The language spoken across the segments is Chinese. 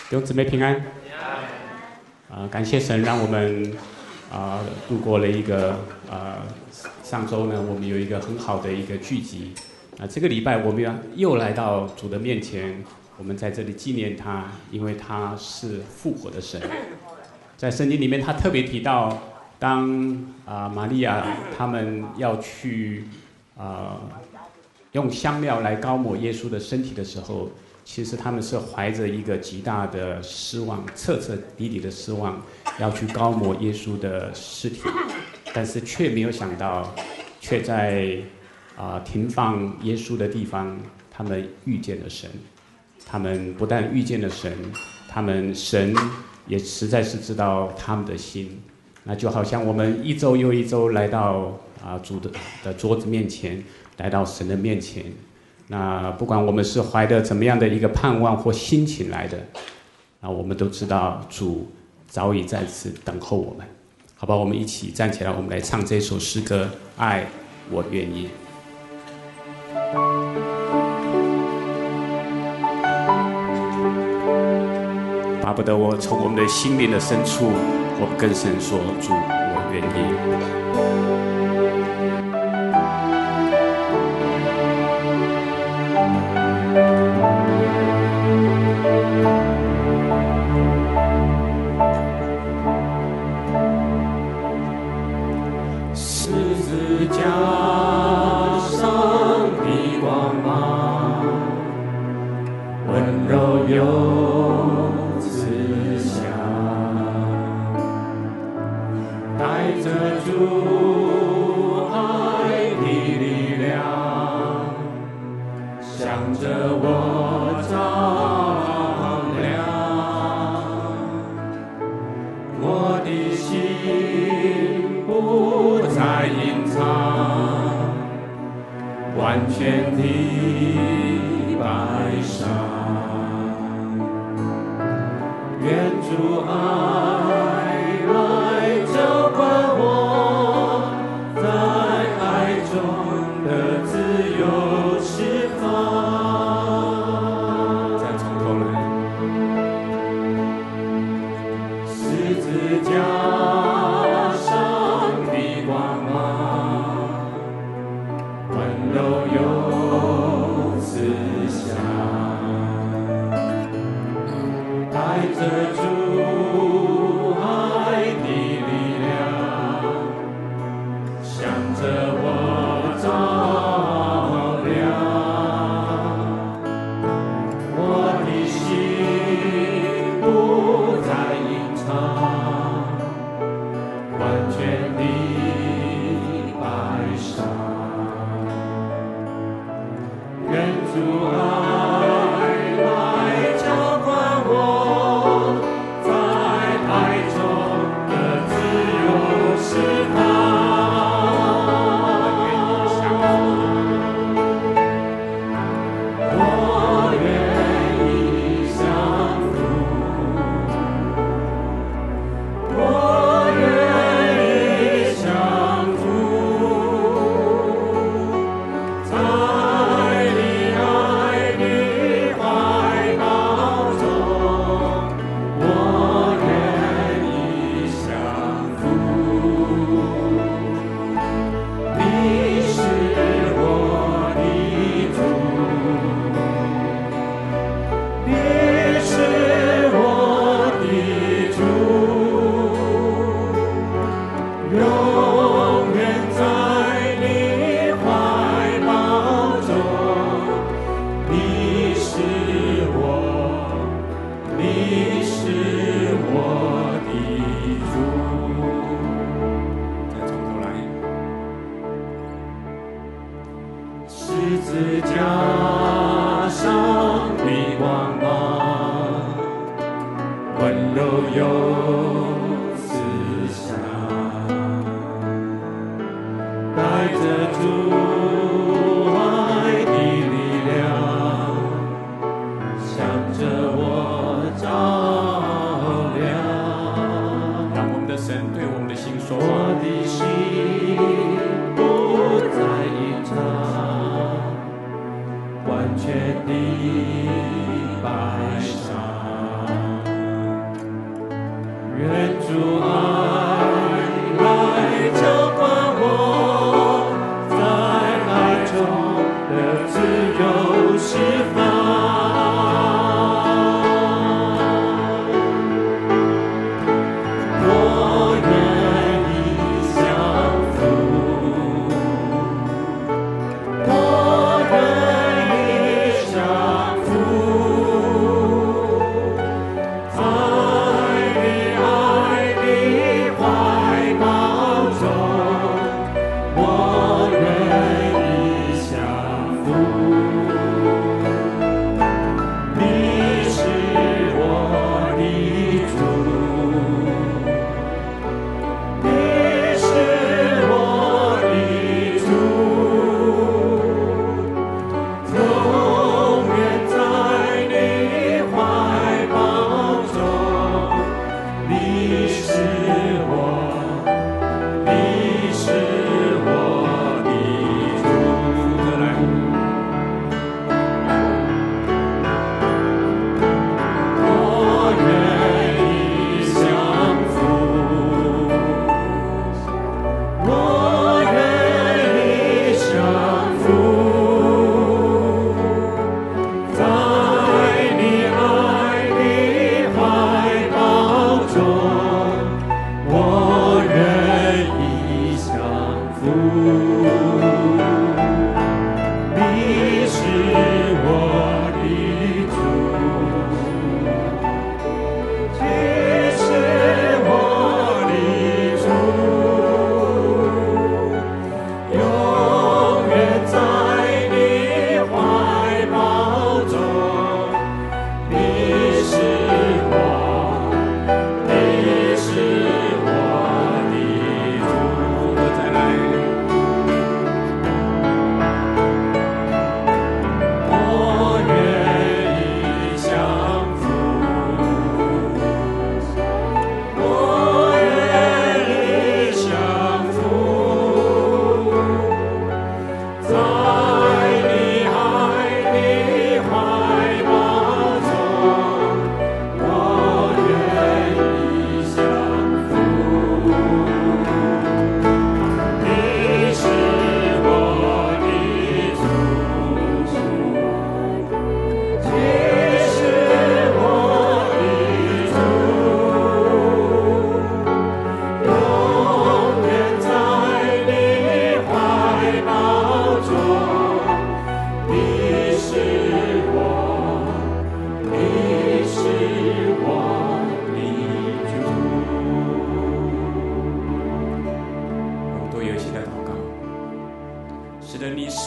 弟兄姊妹平安。感谢神让我们度过了一个上周呢，我们有一个很好的一个聚集。这个礼拜我们又来到主的面前，我们在这里纪念他，因为他是复活的神。在圣经里面，他特别提到，当玛利亚他们要去用香料来膏抹耶稣的身体的时候，其实他们是怀着一个极大的失望，彻彻底底的失望，要去膏抹耶稣的尸体，但是却没有想到，却在停放耶稣的地方，他们遇见了神。他们不但遇见了神，神也实在是知道他们的心。那就好像我们一周又一周来到主的桌子面前，来到神的面前。那不管我们是怀着怎么样的一个盼望或心情来的，我们都知道主早已在此等候我们。好吧，我们一起站起来，我们来唱这首诗歌《爱我愿意》。巴不得我从我们的心灵的深处，我们跟神说：主，我愿意。 完全的白纱。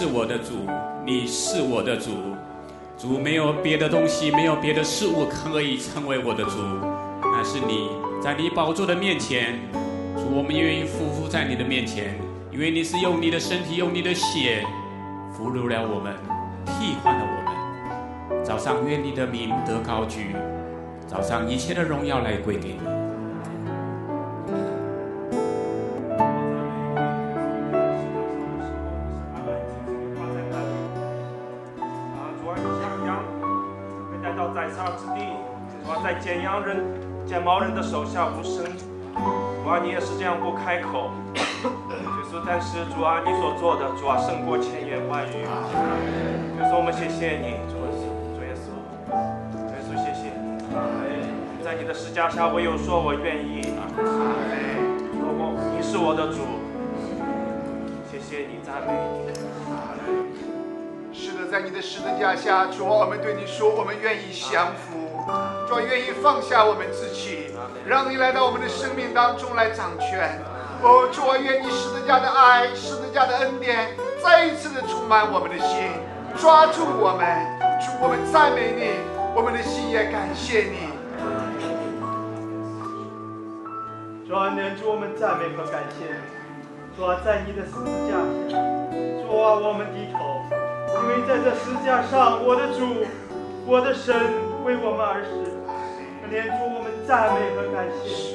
是我的主，你是我的主。主，没有别的东西，没有别的事物可以成为我的主，那是你。在你宝座的面前，主，我们愿意匍匐在你的面前，因为你是用你的身体，用你的血俘虏了我们，替换了我们。早上愿你的名得高举，早上一切的荣耀来归给你。 剪毛人的手下无声，主啊，你也是这样不开口。耶稣，但是主啊，你所做的，主啊，胜过千言万语。耶稣，我们谢谢你，主耶稣，主耶稣，谢谢你。在你的十架下，唯有说我愿意。你是我的主，谢谢你，赞美你。 是的，在你的十字架下，主啊，我们对你说，我们愿意降服。主愿意放下我们自己，让你来到我们的生命当中来掌权。哦，主啊，愿你十字架的爱、十字架的恩典再一次的充满我们的心，抓住我们。主，我们赞美你，我们的心也感谢你。 主啊，主，我们赞美和感谢你。主啊，在你的十字架下，主啊，我们低头，因为在这十字架上，我的主，我的神为我们而死。主，我们赞美和感谢。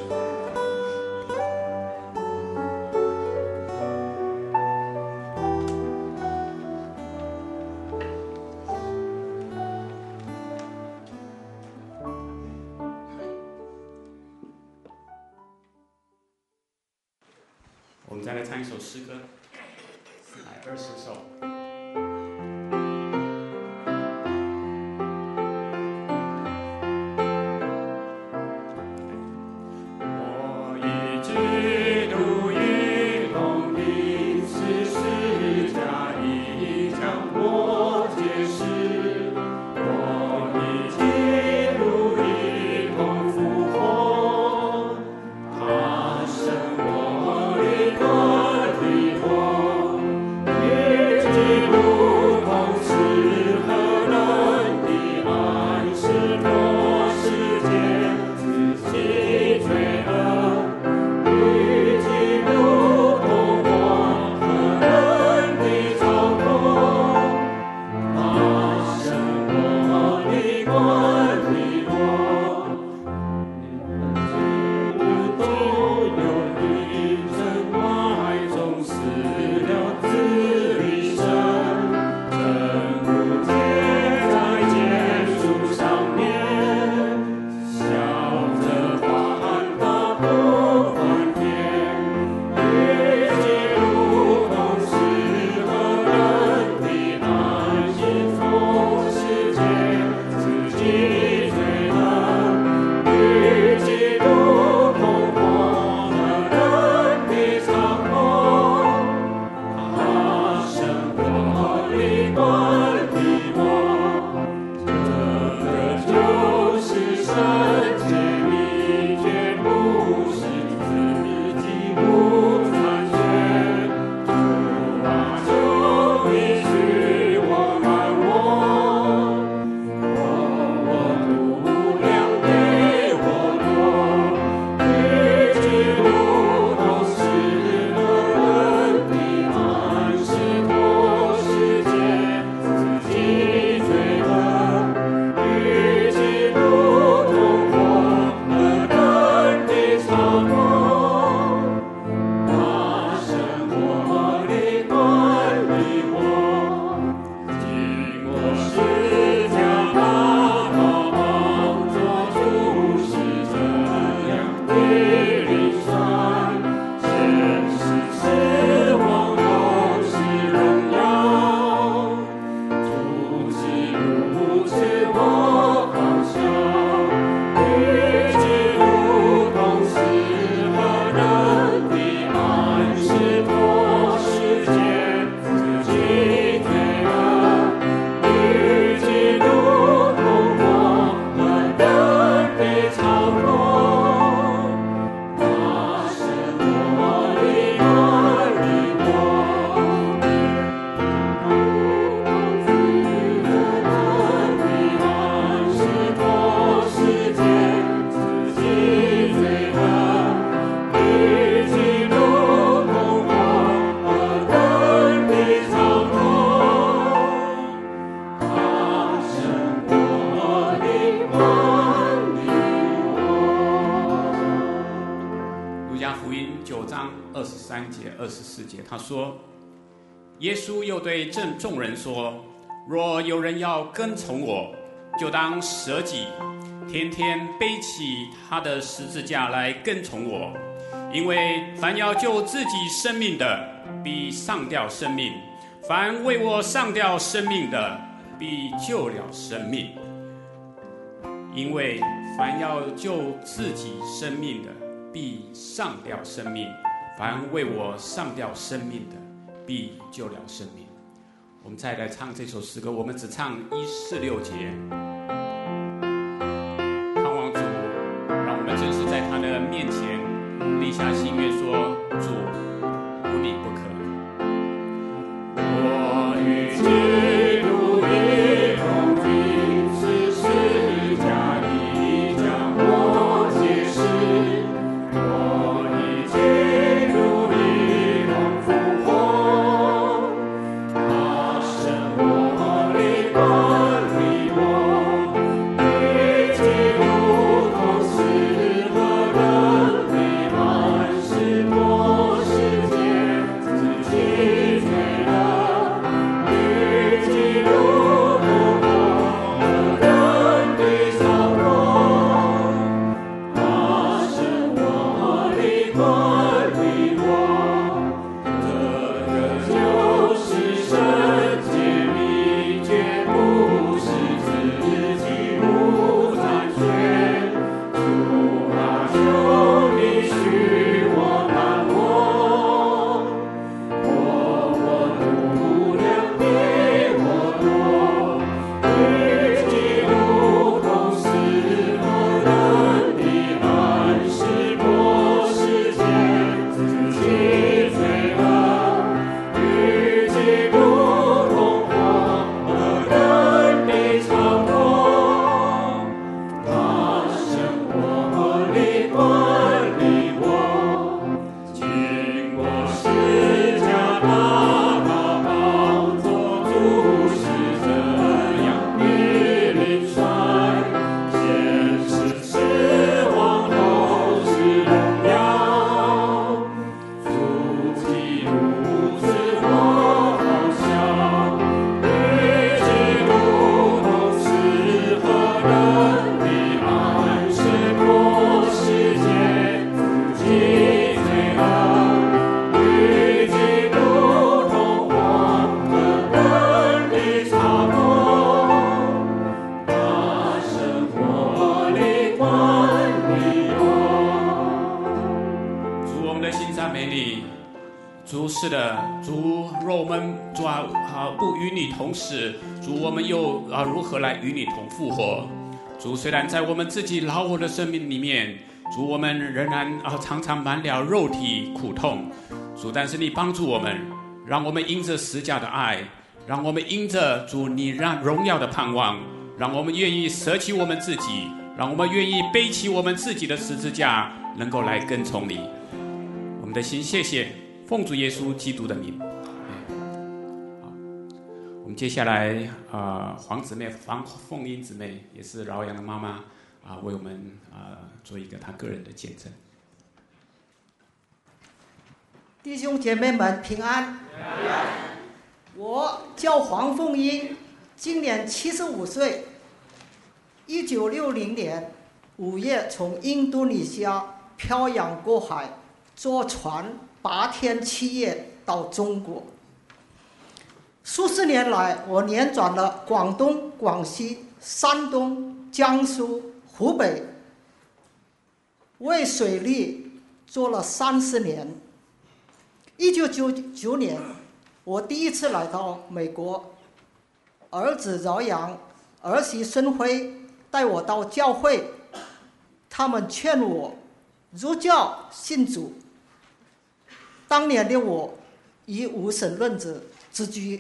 我们再来唱一首诗歌，420首。 我章23节、24节，他说：“耶稣又对众人说，若有人要跟从我，就当舍己，天天背起他的十字架来跟从我。因为凡要救自己生命的，必丧掉生命；凡为我丧掉生命的，必救了生命。因为凡要救自己生命的，必丧掉生命；凡为我丧掉生命的，必救了生命。”我们再来唱这首诗歌，我们只唱146节。盼望主，让我们真是在他的面前立下心愿，说：“主，无你不可。”我与基督一同钉死十架，已将我解释。我与基督一同复活，他生我里管理我，与基督同死和人类万事多世界，自己罪了，与基督同活和人的操过，他生我里管理我，这就是圣洁秘诀，不是自己不残缺。主啊，求你许我难我，我度量比我多，与基督同死和人的万事过世界，自己罪恶，与基督同活和人的操过，他生我里管理我，经过十架大宝座，主是这样的领帅，先是死亡，后是荣耀，主基督自我好笑，与基督同死和人的万事过世界，自己罪恶，与基督同活和人的操过，他生我里管理我。主，我们的心赞美你。主，是的，主，若我们主不与你同死，主，我们又如何来与你同复活？主，虽然在我们自己老我的生命里面，主，我们仍然常常满了肉体苦痛，主，但是你帮助我们，让我们因着十架的爱，让我们因着主你让荣耀的盼望，让我们愿意舍弃我们自己，让我们愿意背起我们自己的十字架，能够来跟从你。我们的心谢谢，奉主耶稣基督的名。好，我们接下来黄姊妹、凤英姊妹也是饶阳的妈妈为我们做一个她个人的见证。 弟兄姐妹们平安。我叫黄凤英，今年75岁。1960年5月从印度尼西亚漂洋过海，坐船8天7夜到中国。数十年来，我连转了广东、广西、山东、江苏、湖北，为水利做了30年。1999年，我第一次来到美国，儿子饶阳，儿媳孙辉带我到教会，他们劝我入教信主。当年的我以无神论者自居，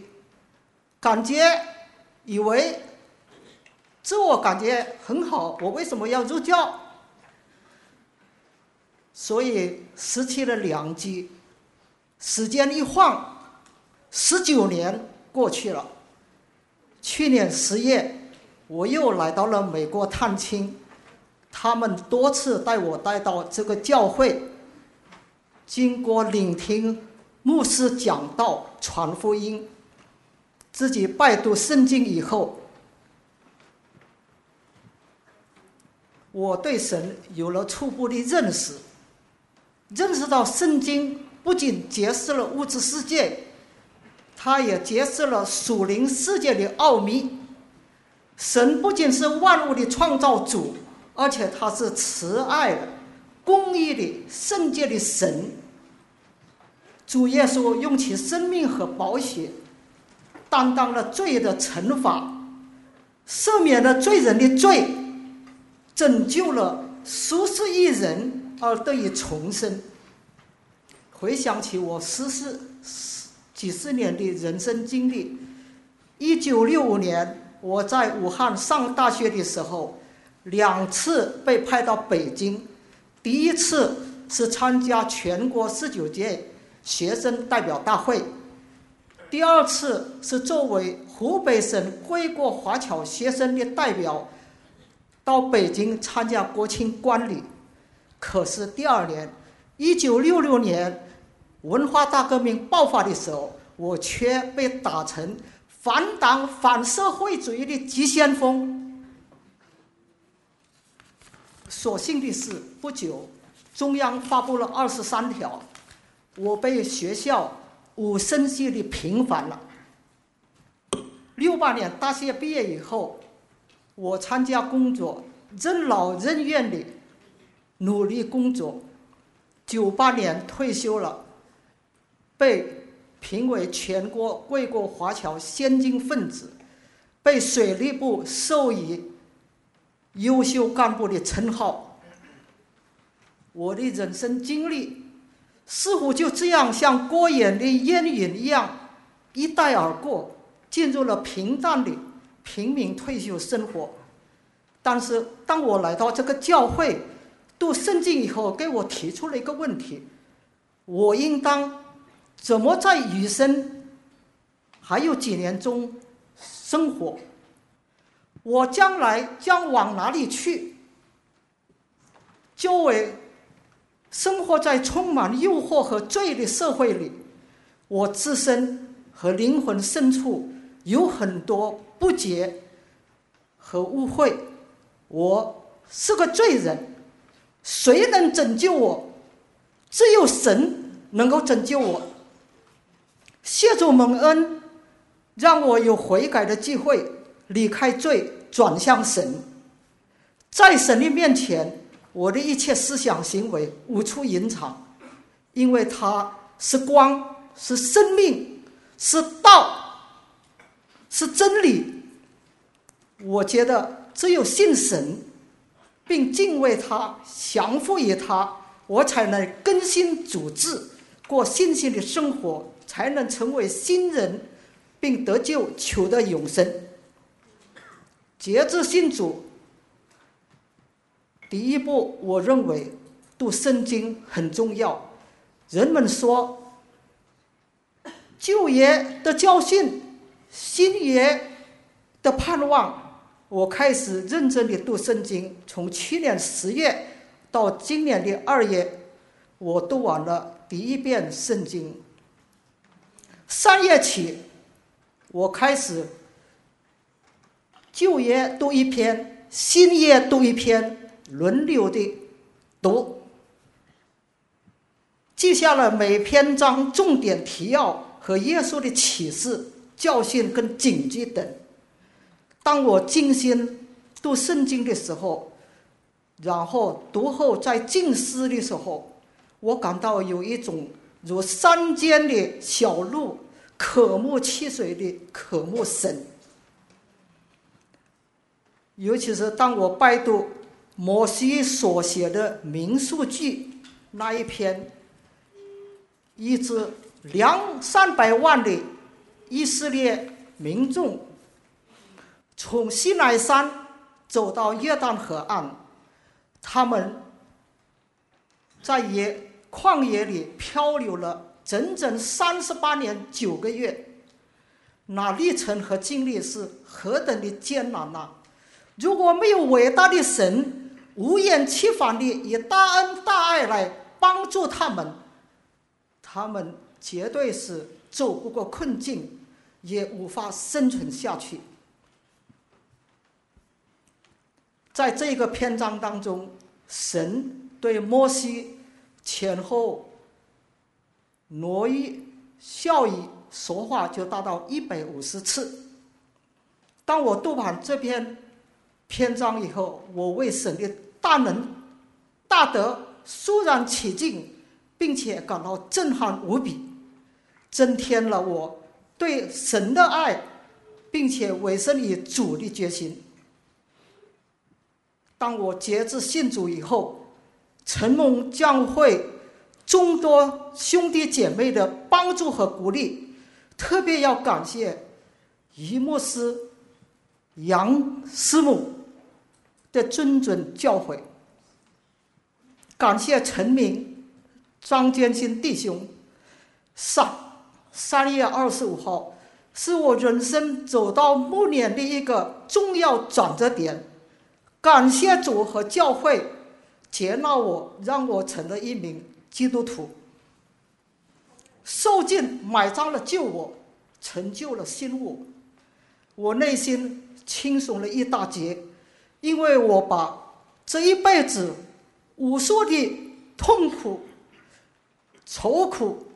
以为自我感觉很好，我为什么要入教？所以失去了良机。时间一晃，19年过去了。去年10月，我又来到了美国探亲，他们多次带我带到这个教会， 经过聆听牧师讲道、传福音，自己拜读圣经以后，我对神有了初步的认识，认识到圣经不仅揭示了物质世界，它也揭示了属灵世界的奥秘。神不仅是万物的创造主，而且他是慈爱的、公义的、圣洁的神。主耶稣用其生命和宝血担当了罪的惩罚，赦免了罪人的罪，拯救了数十亿人而得以重生。回想起我几十年的人生经历，1965年我在武汉上大学的时候，2次被派到北京。第一次是参加全国19届学生代表大会，第二次是作为湖北省归国华侨学生的代表到北京参加国庆观礼。可是第二年1966年文化大革命爆发的时候，我却被打成反党反社会主义的急先锋。所幸的是，不久中央发布了23条，我被学校5升系的平反了。68年大学毕业以后，我参加工作，任劳任怨的努力工作。98年退休了，被评为全国归国华侨先进分子，被水利部授予优秀干部的称号。我的人生经历似乎就这样像过眼的烟云一样一带而过，进入了平淡的平民退休生活。但是当我来到这个教会读圣经以后，给我提出了一个问题：我应当怎么在余生还有几年中生活？我将来将往哪里去？作为生活在充满诱惑和罪的社会里，我自身和灵魂深处有很多不洁和误会。我是个罪人，谁能拯救我？只有神能够拯救我。谢主蒙恩，让我有悔改的机会，离开罪，转向神。在神的面前，我的一切思想行为无处隐藏，因为他是光，是生命，是道，是真理。我觉得只有信神并敬畏他，降服于他，我才能更新主治，过信心的生活，才能成为新人，并得救，求得永生。节制信主，第一步，我认为读圣经很重要。人们说旧约的教训，新约的盼望。我开始认真的读圣经，从去年10月到今年的2月，我读完了第1遍圣经。3月起，我开始旧约读1篇，新约读1篇，轮流的读，记下了每篇章重点提要和耶稣的启示、教训跟警句等。当我精心读圣经的时候，然后读后再静思的时候，我感到有一种如山间的小鹿渴慕汽水的渴慕神。尤其是当我拜读摩西所写的民数记那一篇，一支200-300万的以色列民众从西乃山走到约旦河岸，他们在旷野里漂流了整整38年9个月，那历程和经历是何等的艰难啊！如果没有伟大的神无厌其烦地以大恩大爱来帮助他们， 他们绝对是走不过困境，也无法生存下去。在这个篇章当中，神对摩西前后挪移效益说话就达到150次。当我读完这篇篇章以后，我为神的大能大德肃然起敬，并且感到震撼无比，增添了我对神的爱，并且委身于主的决心。当我决志信主以后，承蒙教会众多兄弟姐妹的帮助和鼓励，特别要感谢于牧师、杨师母的谆谆教诲，感谢陈明、张坚新弟兄。3月25号是我人生走到暮年的一个重要转折点，感谢主和教会接纳我，让我成了一名基督徒。受尽买账了旧我，成就了新我。我内心轻松了一大截，因为我把这一辈子无数的痛苦、愁苦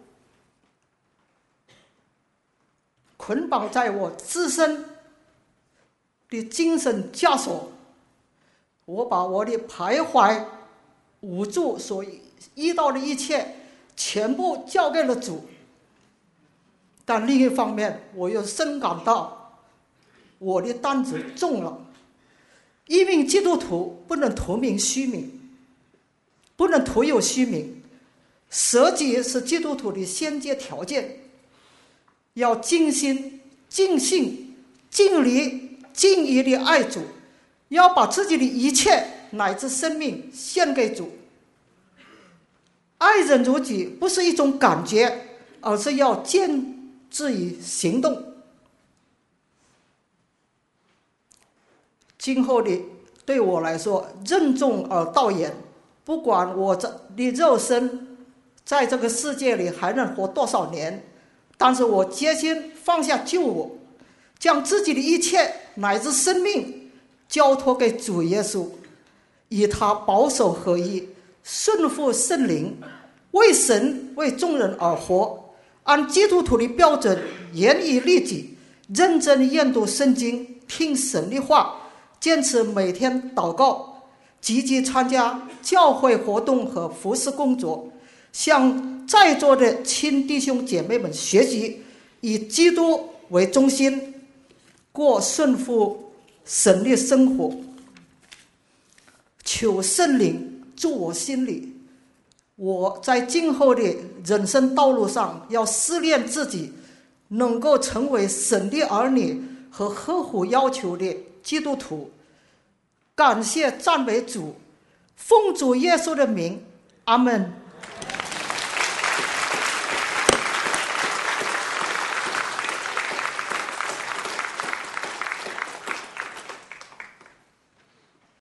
捆绑在我自身的精神枷锁，我把我的徘徊无助所遇到的一切全部交给了主。但另一方面，我又深感到我的担子重了。一名基督徒不能图名虚名，不能徒有虚名，舍己是基督徒的先决条件。要尽心、尽性、尽力、尽意地爱主，要把自己的一切乃至生命献给主。爱人如己不是一种感觉，而是要见之于行动。今后的对我来说任重而道远，不管我的肉身在这个世界里还能活多少年，但是我决心放下旧我，将自己的一切乃至生命交托给主耶稣，以他保守合一，顺服圣灵，为神为众人而活，按基督徒的标准严以律己，认真研读圣经，听神的话，坚持每天祷告，积极参加教会活动和服事工作，向在座的亲弟兄姐妹们学习，以基督为中心，过顺服神的生活。求圣灵住我心里，我在今后的人生道路上要试炼自己，能够成为神的儿女和合乎要求的基督徒。感谢赞美主，奉主耶稣的名，阿们。